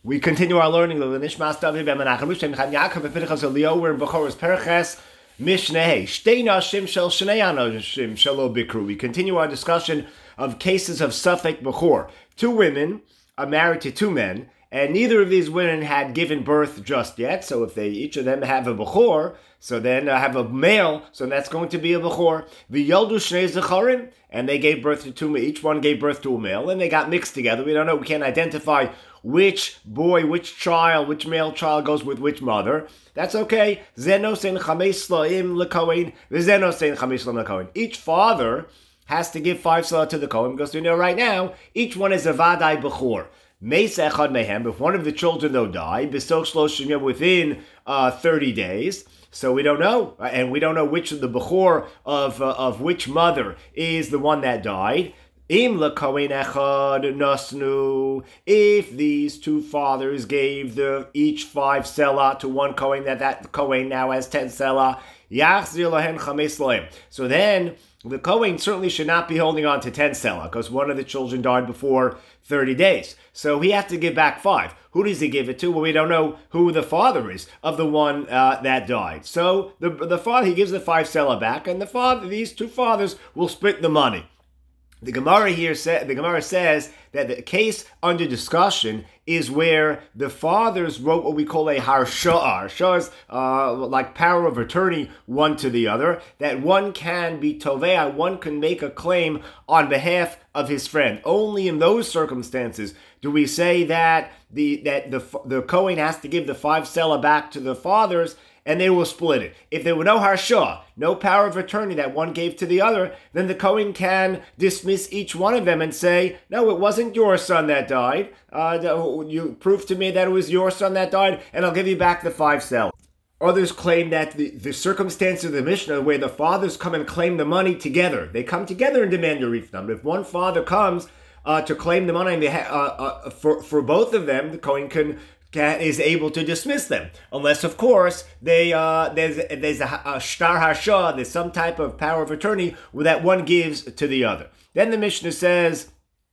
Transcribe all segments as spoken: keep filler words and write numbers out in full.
We continue our learning of the Nishmas David ben Menachem Rishon Chaim Yaakov and Pinchas Elio. We're in Bechoros Perches Mishneh Shtei Nashim Shel Shnei Anashim Shelo Bikru. We continue our discussion of cases of Safek Bechor. Two women are married to two men, and neither of these women had given birth just yet. So if they each of them have a Bechor, so then uh, have a male, so that's going to be a Bechor. The Yoldu Shnei Zecharim, and they gave birth to two. Each one gave birth to a male, and they got mixed together. We don't know. We can't identify which boy, which child, which male child goes with which mother. That's okay. Zenosin chameis laim lekohen. Zenosin chameis laim lekohen. Each father has to give five salah to the kohen because we know right now each one is a vadai bechor. Meis echad mehem. If one of the children though die, b'soch shloshim yom, within uh, thirty days. So we don't know, and we don't know which of the bechor of uh, of which mother is the one that died. Im lekohen echad nasnu. If these two fathers gave the each five selah to one kohen, that that kohen now has ten selah. Yachzir lahen chameis laim. So then the kohen certainly should not be holding on to ten selah because one of the children died before thirty days. So he has to give back five. Who does he give it to? Well, we don't know who the father is of the one uh, that died. So the the father, he gives the five selah back, and the father, these two fathers will split the money. The Gemara here says the Gemara says that the case under discussion is where the fathers wrote what we call a harsha'ah. Harsha'ah is uh, like power of attorney one to the other, that one can be tovea, one can make a claim on behalf of his friend. Only in those circumstances do we say that the that the the Kohen has to give the five selah back to the fathers, and they will split it. If there were no harshah, no power of attorney that one gave to the other, then the Kohen can dismiss each one of them and say, no, it wasn't your son that died. Uh, you proved to me that it was your son that died, and I'll give you back the five selah. Others claim that the, the circumstance of the Mishnah where the fathers come and claim the money together, they come together and demand a refund. If one father comes uh, to claim the money uh, uh, for, for both of them, the Kohen can is able to dismiss them, unless, of course, they uh, there's there's a, a shtar hashah, there's some type of power of attorney that one gives to the other. Then the Mishnah says,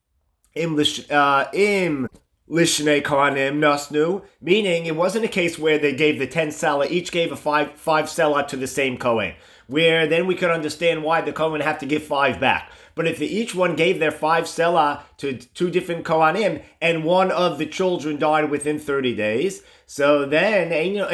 im lish, uh, im lishnei kohanim nasnu, meaning it wasn't a case where they gave the ten selah, each gave a five five selah to the same kohen, where then we could understand why the kohen would have to give five back. But if each one gave their five selah to two different kohanim, and one of the children died within thirty days, so then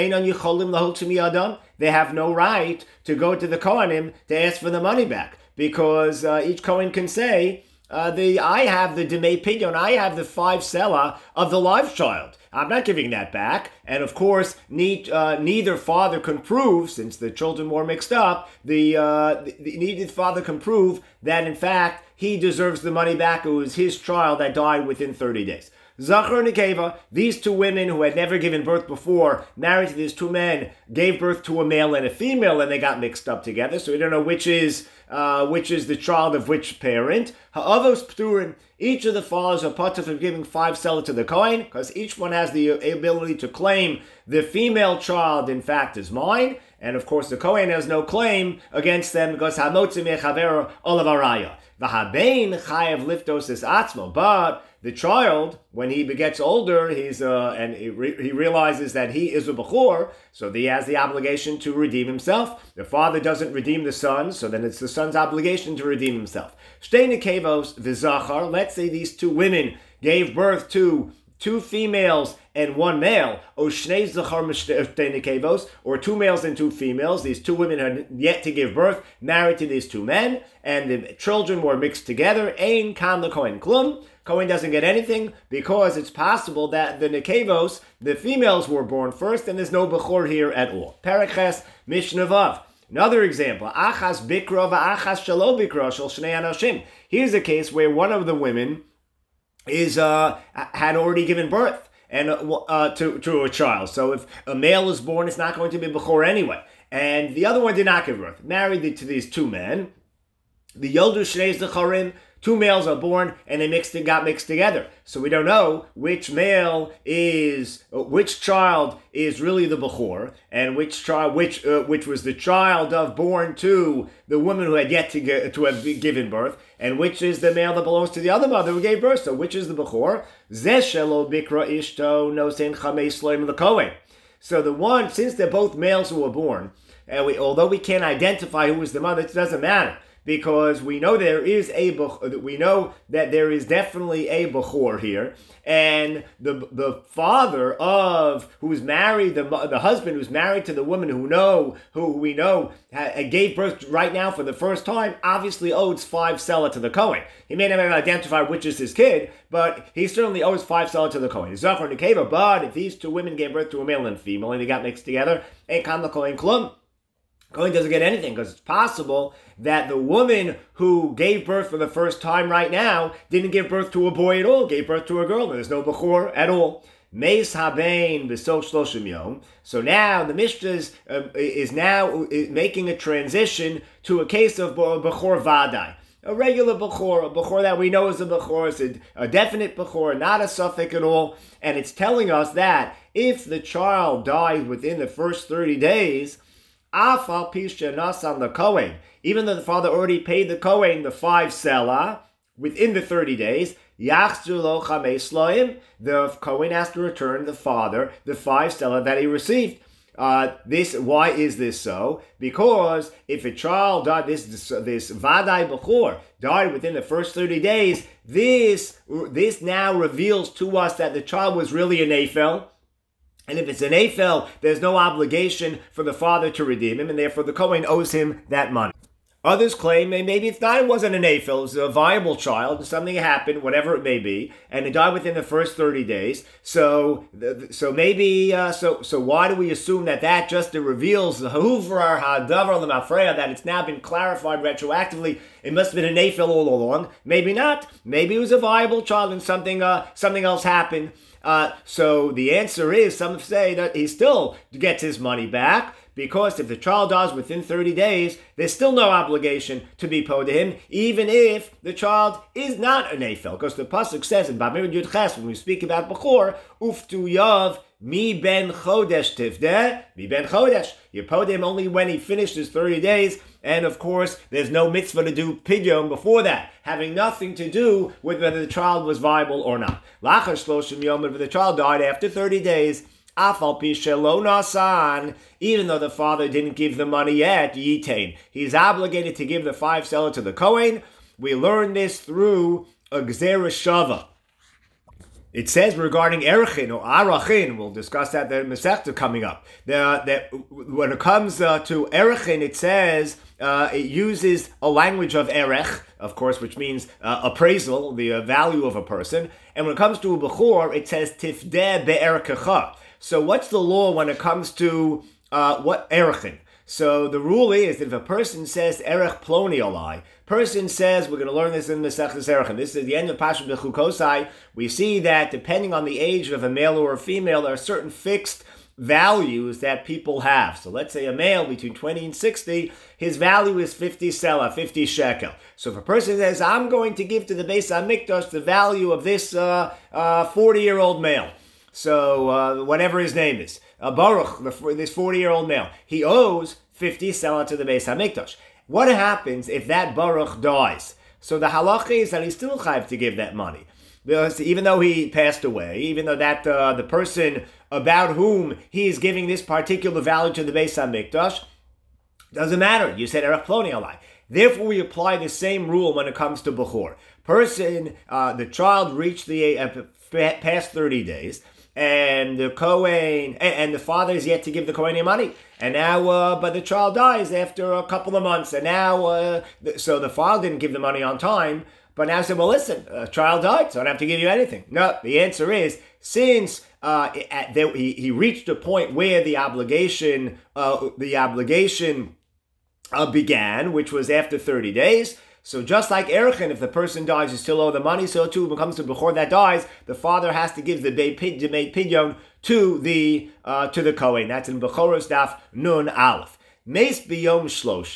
they have no right to go to the kohanim to ask for the money back, because uh, each kohen can say, uh, the I have the demei pidyon, I have the five selah of the live child. I'm not giving that back. And of course, ne- uh, neither father can prove, since the children were mixed up, the, uh, the, the neither father can prove that in fact he deserves the money back. It was his child that died within thirty days. Zachar and Nekeva, these two women who had never given birth before, married to these two men, gave birth to a male and a female, and they got mixed up together. So we don't know which is uh, which is the child of which parent. Ha'avos p'turin, each of the fathers are part of giving five selah to the Kohen, because each one has the ability to claim the female child, in fact, is mine. And of course, the Kohen has no claim against them because ha'motzi me'chavera olav araya. V'habein chayev liftos es atzmo, but the child, when he gets older, he's uh, and he, re- he realizes that he is a bechor, so he has the obligation to redeem himself. The father doesn't redeem the son, so then it's the son's obligation to redeem himself. Shtei nekevos v'zachar. Let's say these two women gave birth to two females and one male, or shnei zachar shtei nekevos, or two males and two females. These two women had yet to give birth, married to these two men, and the children were mixed together. Ein kan lekohen klum. Kohen doesn't get anything because it's possible that the nekevos, the females, were born first, and there's no bechor here at all. Paraches Mishnah Vav. Another example, achas bikra va'achas shelo bikra shel shnei anashim. Here's a case where one of the women is uh, had already given birth and uh, to to a child. So if a male is born, it's not going to be bechor anyway. And the other one did not give birth. Married to these two men. The yoldu shnei zecharim, two males are born and they mixed got mixed together. So we don't know which male is, which child is really the Bechor, and which child, which uh, which was the child of born to the woman who had yet to get, to have given birth, and which is the male that belongs to the other mother who gave birth. So which is the Bechor? Zeh shelo bikra ishto nosen chameis loim l'kohen. So the one, since they're both males who were born, and we, although we can't identify who was the mother, it doesn't matter, because we know there is a we know that there is definitely a Bechor here, and the the father of who's married, the the husband who's married to the woman who know who we know gave birth right now for the first time, obviously owes five selah to the Kohen. He may not identify which is his kid, but he certainly owes five selah to the Kohen. Zachor Nekeva. But if these two women gave birth to a male and female and they got mixed together, ain't kam the Kohen klum. Kohen doesn't get anything, because it's possible that the woman who gave birth for the first time right now didn't give birth to a boy at all, gave birth to a girl, and there's no Bechor at all. Meis habein b'soch shloshim yom. So now the Mishnah uh, is now is making a transition to a case of Bechor Vadai. A regular Bechor, a Bechor that we know is a Bechor, it's a, a definite Bechor, not a suffix at all, and it's telling us that if the child dies within the first thirty days, Afal pisha nasan the Kohen, even though the father already paid the Kohen the five selah within the thirty days, yachzu lo chameis loim, the Kohen has to return the father the five selah that he received. Uh, this why is this so? Because if a child died, this this, this vadai bechor died within the first thirty days, this this now reveals to us that the child was really an Ephel. And if it's an Ephel, there's no obligation for the father to redeem him, and therefore the Kohen owes him that money. Others claim maybe it's not, it wasn't an Ephel, it was a viable child, something happened, whatever it may be, and it died within the first thirty days. So, so maybe, uh, so so why do we assume that that just reveals that it's now been clarified retroactively? It must have been an Ephel all along. Maybe not. Maybe it was a viable child and something uh, something else happened. Uh, so the answer is, some say that he still gets his money back, because if the child dies within thirty days, there's still no obligation to be paid to him, even if the child is not an Ephel. Because the pasuk says in Bamir Yud Ches, when we speak about Bechor, Uftu Yav mi ben chodesh tivdeh, mi ben chodesh. You paid him only when he finished his thirty days, and of course, there's no mitzvah to do pidyon before that, having nothing to do with whether the child was viable or not. Lachar shloshim yom, if the child died after thirty days, afal pi shelo nasan, even though the father didn't give the money yet, yitain, he's obligated to give the five selah to the Kohen. We learn this through a gzera shava. It says regarding Erechin or Arachin, we'll discuss that in the Masechta coming up. The, that when it comes uh, to Erechin, it says uh, it uses a language of Erech, of course, which means uh, appraisal, the uh, value of a person. And when it comes to a Bechor, it says Tifdeh be'erekecha. So what's the law when it comes to uh, what Erechin? So the rule is that if a person says Erech Ploni Olai, person says, we're going to learn this in Masechtas Erechin, this is the end of Pashat Bechukosai, we see that depending on the age of a male or a female, there are certain fixed values that people have. So let's say a male between twenty and sixty, his value is fifty selah, fifty shekel. So if a person says, I'm going to give to the Beis HaMikdash the value of this uh, uh, forty-year-old male, so uh, whatever his name is, uh, Baruch, the, this forty-year-old male, he owes fifty selah to the Beis HaMikdash. What happens if that Baruch dies? So the halacha is that he's still chayav to give that money. Because even though he passed away, even though that uh, the person about whom he is giving this particular value to the Beis HaMikdash, doesn't matter. You said Erech Ploni Alai. Therefore, we apply the same rule when it comes to Bechor. Person, uh, the child reached the uh, past thirty days, and the Kohen, and, and the father is yet to give the Kohen any money. And now, uh, but the child dies after a couple of months, and now, uh, th- so the father didn't give the money on time, but now said, well, listen, a child died, so I don't have to give you anything. No, the answer is, since uh, at, there, he, he reached a point where the obligation, uh, the obligation uh, began, which was after thirty days, so just like Erechin, if the person dies, you still owe the money, so too, when it comes to Bechor that dies, the father has to give the Beit Pidyon to the uh, to the Kohen. That's in Bechoros Daf Nun Aleph. Meis Biyom Shloshim.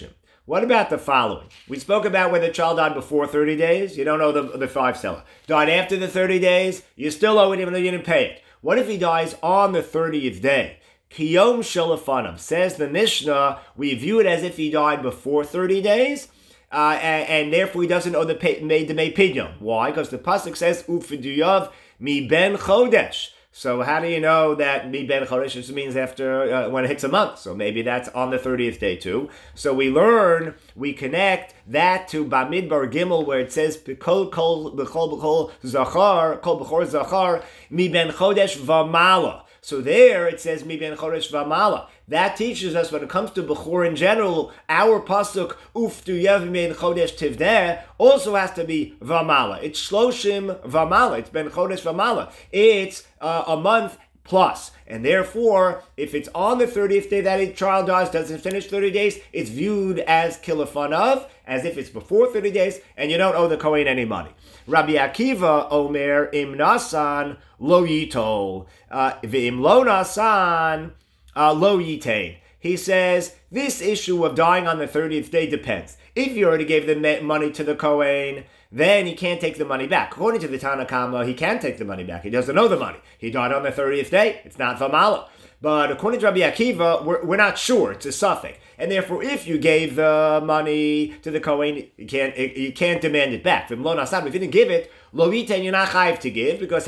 What about the following? We spoke about whether the child died before thirty days. You don't owe the, the five seller. Died after the thirty days. You still owe it even though you didn't pay it. What if he dies on the thirtieth day? Kiyom shalafanam. Says the Mishnah, we view it as if he died before thirty days. Uh, and, and therefore he doesn't owe the pay, made the Mei Pidyon. Why? Because the pasuk says Ufiduyav mi ben chodesh. So how do you know that mi ben chodesh just means after uh, when it hits a month? So maybe that's on the thirtieth day too. So we learn, we connect that to Bamidbar Gimel where it says kol kol b'chol b'chol zachar kol b'chor zachar mi ben chodesh v'mala. So there it says mi ben chodesh v'mala. That teaches us when it comes to Bechor in general, our pasuk uftu yev ben chodesh tivdeh also has to be v'mala. It's shloshim v'mala. It's ben chodesh v'mala. It's uh, a month plus. And therefore, if it's on the thirtieth day that a child dies, doesn't finish thirty days, it's viewed as kilafanav, as if it's before thirty days, and you don't owe the Kohen any money. Rabbi Akiva omer im nasan lo yitol. Uh, v'im lo nasan uh, lo yitain. He says, this issue of dying on the thirtieth day depends. If you already gave the money to the Kohen, then he can't take the money back. According to the Tanna Kama, he can take the money back. He doesn't owe the money. He died on the thirtieth day. It's not Vamala. But according to Rabbi Akiva, we're, we're not sure. It's a suffix. And therefore, if you gave the money to the Kohen, you can't, you can't demand it back. If you didn't give it, lo yiten, you're not chayiv to give, because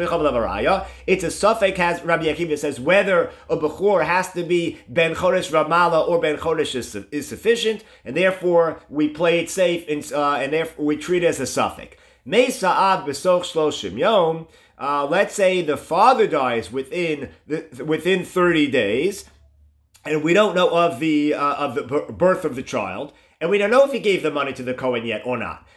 it's a suffix, as Rabbi Akiva says, whether a Bechor has to be ben chodesh ramala or ben chodesh is, is sufficient, and therefore we play it safe, and, uh, and therefore we treat it as a suffix. Meisa av besoch shloshim yom. Uh, let's say the father dies within the, within thirty days, and we don't know of the uh, of the birth of the child, and we don't know if he gave the money to the Kohen yet or not.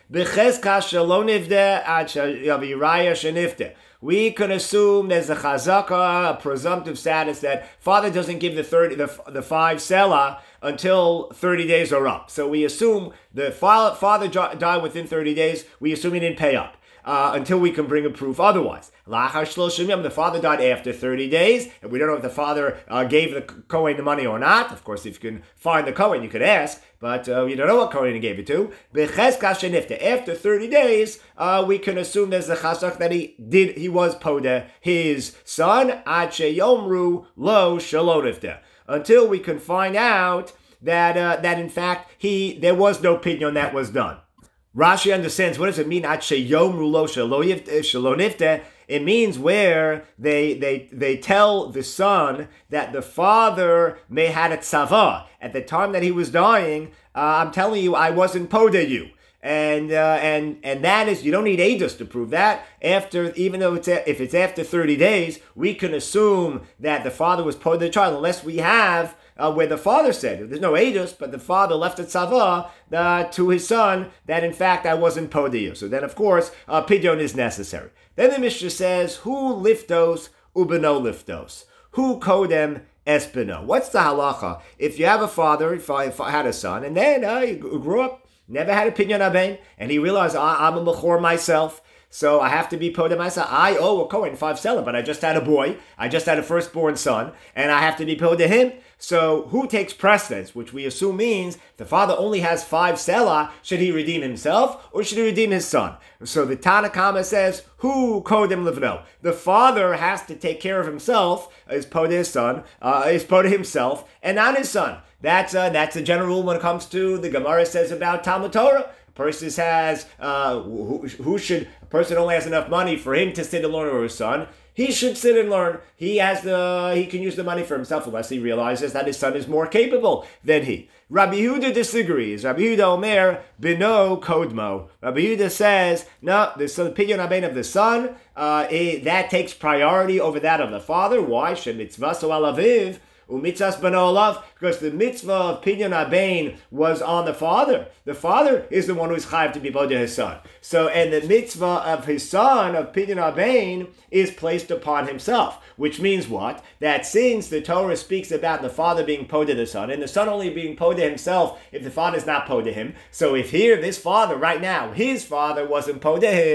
We can assume there's a chazaka, a presumptive status that father doesn't give the thirty the, the five selah until thirty days are up. So we assume the father died within thirty days. We assume he didn't pay up. Uh, until we can bring a proof otherwise. The father died after thirty days, and we don't know if the father uh, gave the Kohen the money or not. Of course, if you can find the Kohen, you could ask, but uh, you don't know what Kohen he gave it to. After thirty days, uh, we can assume there's a chazak that he did, he was podeh his son, yomru lo shalonifte, until we can find out that uh, that in fact he there was no pidyon that was done. Rashi understands, what does it mean? It means where they they they tell the son that the father may had a tzava. At the time that he was dying, uh, I'm telling you, I wasn't podeh you. And uh, and and that is, you don't need edus to prove that. After, even though it's a, if it's after thirty days, we can assume that the father was podeh the child, unless we have Uh, where the father said, there's no edus, but the father left a tzava uh, to his son that in fact I wasn't podeh. So then of course, uh, pidyon is necessary. Then the Mishnah says, who liftos ubeno liftos? Who kodem espino? What's the halacha? If you have a father, if I, if I had a son, and then uh, he grew up, never had a pidyon aben, and he realized, I, I'm a mechor myself, so I have to be podeh myself. I owe a Kohen five selah, but I just had a boy, I just had a firstborn son, and I have to be podeh him. So who takes precedence, which we assume means the father only has five selah, should he redeem himself or should he redeem his son? So the Tanna Kama says, who kodem livno? The father has to take care of himself, is podeh his son, uh, is podeh himself, and not his son. That's a, that's a general rule when it comes to, the Gemara says about Talmud Torah. A person has, uh, who, who should, a person only has enough money for him to sit and learn or his son. He should sit and learn. He has the, he can use the money for himself unless he realizes that his son is more capable than he. Rabbi Yehuda disagrees. Rabbi Yehuda Omer, Bino Kodmo. Rabbi Yehuda says, no, the pidyon aben of the son, uh, it, that takes priority over that of the father. Why? She mitzvah so alaviv. Umitzas bano olav, because the mitzvah of pidyon aben was on the father. The father is the one who is chayav to be podeh his son. So, and the mitzvah of his son, of pidyon aben, is placed upon himself. Which means what? That since the Torah speaks about the father being podeh the son, and the son only being podeh himself if the father is not podeh him. So if here, this father right now, his father wasn't podeh him,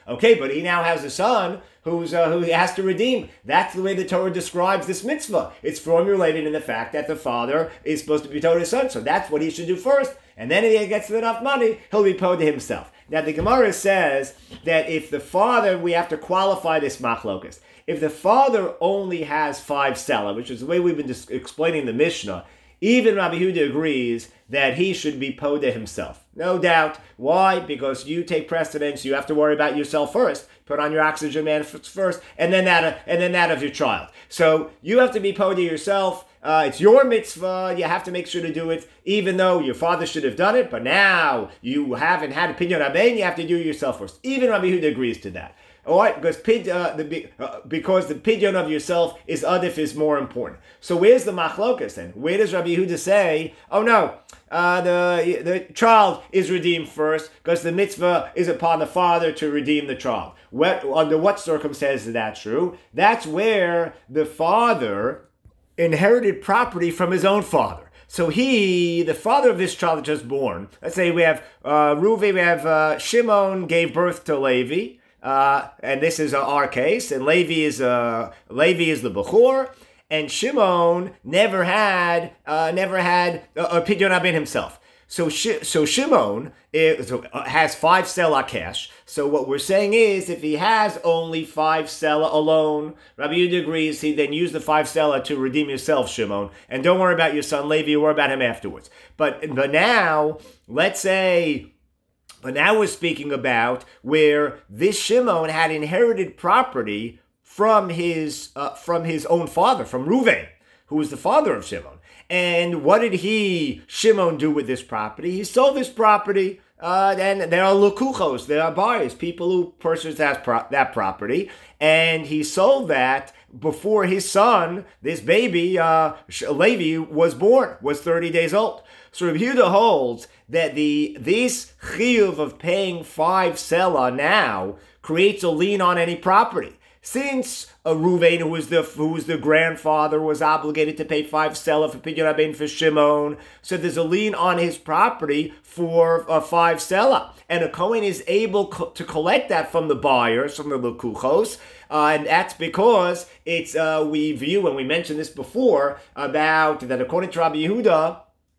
Okay, but he now has a son who's uh, who he has to redeem. That's the way the Torah describes this mitzvah. It's formulated in the fact that the father is supposed to be told his son, so that's what he should do first. And then if he gets enough money, he'll be paid to himself. Now the Gemara says that if the father, we have to qualify this machlokas. If the father only has five selah, which is the way we've been dis- explaining the Mishnah, even Rabbi Yehuda agrees that he should be poda himself. No doubt. Why? Because you take precedence. You have to worry about yourself first. Put on your oxygen mask first, and then that, of, and then that of your child. So you have to be poda yourself. Uh, it's your mitzvah. You have to make sure to do it, even though your father should have done it. But now you haven't had a pidyon rabbein. You have to do it yourself first. Even Rabbi Yehuda agrees to that. All right, because pid, uh, the uh, because the pidyon of yourself is adif is more important. So where's the machlokas then? Where does Rabbi Yehuda say, oh no, uh, the the child is redeemed first because the mitzvah is upon the father to redeem the child? What, under what circumstances is that true? That's where the father inherited property from his own father. So he, the father of this child just born, let's say we have uh, Reuven, we have uh, Shimon gave birth to Levi. Uh, and this is uh, our case, and Levi is uh, Levi is the Bechor, and Shimon never had uh, never had a, a pidyon rabbein himself. So Sh- so Shimon is, uh, has five selah cash. So what we're saying is, if he has only five selah alone, Rabbi Yehuda agrees. He then use the five selah to redeem yourself, Shimon, and don't worry about your son Levi. Worry about him afterwards. But but now let's say. But now we're speaking about where this Shimon had inherited property from his uh, from his own father, from Reuven, who was the father of Shimon. And what did he, Shimon, do with this property? He sold this property, uh, and there are lukuchos, there are buyers, people who purchased that, pro- that property, and he sold that before his son, this baby, uh, Levi, was born, was thirty days old. So Rabbi Yehuda holds that the this chiyuv of paying five selah now creates a lien on any property. Since a Reuven, who was the who was the grandfather, was obligated to pay five selah for pidyon rabbein for Shimon, so there's a lien on his property for uh, five selah, and a Kohen is able co- to collect that from the buyers, from the lukuchos, uh, and that's because it's uh, we view, and we mentioned this before about that according to Rabbi Yehuda,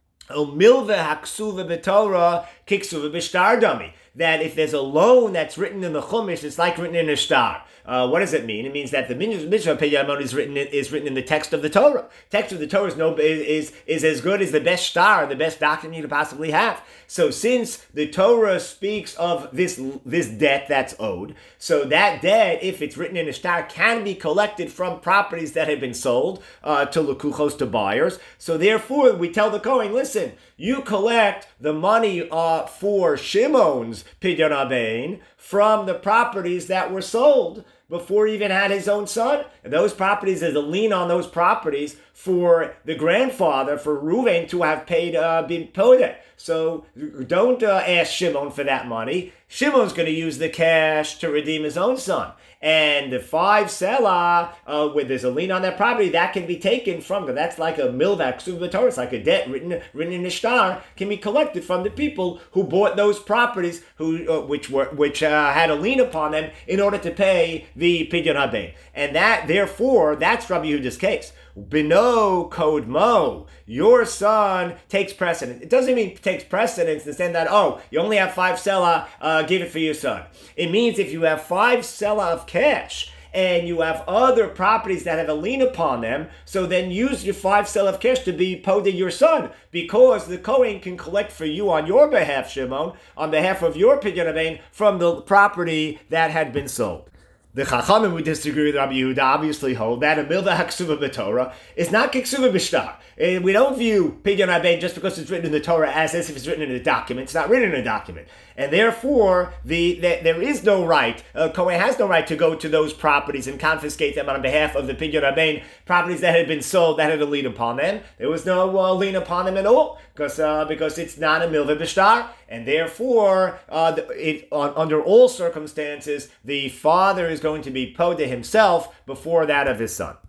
milve haksuva b'Torah kiksuva b'shtar dami. That if there's a loan that's written in the Chumash, it's like written in a star. Uh, what does it mean? It means that the mitzvah pidyon is written in, is written in the text of the Torah. Text of the Torah is no is is as good as the best star, the best document you could possibly have. So since the Torah speaks of this this debt that's owed, so that debt, if it's written in a star, can be collected from properties that have been sold uh, to lukuchos, to buyers. So therefore, we tell the Kohen, listen, you collect the money uh, for Shimon's pidyon rabbein from the properties that were sold before he even had his own son. And those properties, there's a lien on those properties for the grandfather, for Reuven, to have paid, uh, been paid. So don't uh, ask Shimon for that money. Shimon's going to use the cash to redeem his own son. And the five selah, uh, where there's a lien on that property, that can be taken from them. That's like a milvak suv Torah. It's like a debt written written in a star, can be collected from the people who bought those properties, who uh, which were which uh, had a lien upon them in order to pay the pidyon rabbein. And that, therefore, that's Rabbi Yehuda's case. Bino kodmo, your son takes precedence. It doesn't mean takes precedence in the sense that, oh, you only have five selah, uh, give it for your son. It means if you have five selah of cash and you have other properties that have a lien upon them, so then use your five selah of cash to be poda your son, because the Kohen can collect for you on your behalf, Shimon, on behalf of your pidyon rabbein, from the property that had been sold. The Chachamim, we disagree with Rabbi Yehuda, obviously hold that a milva haksuva b'Torah is not kiksuva b'shtar. We don't view pidyon rabbein just because it's written in the Torah as if it's written in a document. It's not written in a document. And therefore, the, the there is no right, uh, Kohen has no right to go to those properties and confiscate them on behalf of the pidyon rabbein, properties that had been sold, that had a lien upon them. There was no uh, lien upon them at all, because uh, because it's not a milva b'shtar. And therefore, uh, it, uh, under all circumstances, the father is going to be poda himself before that of his son.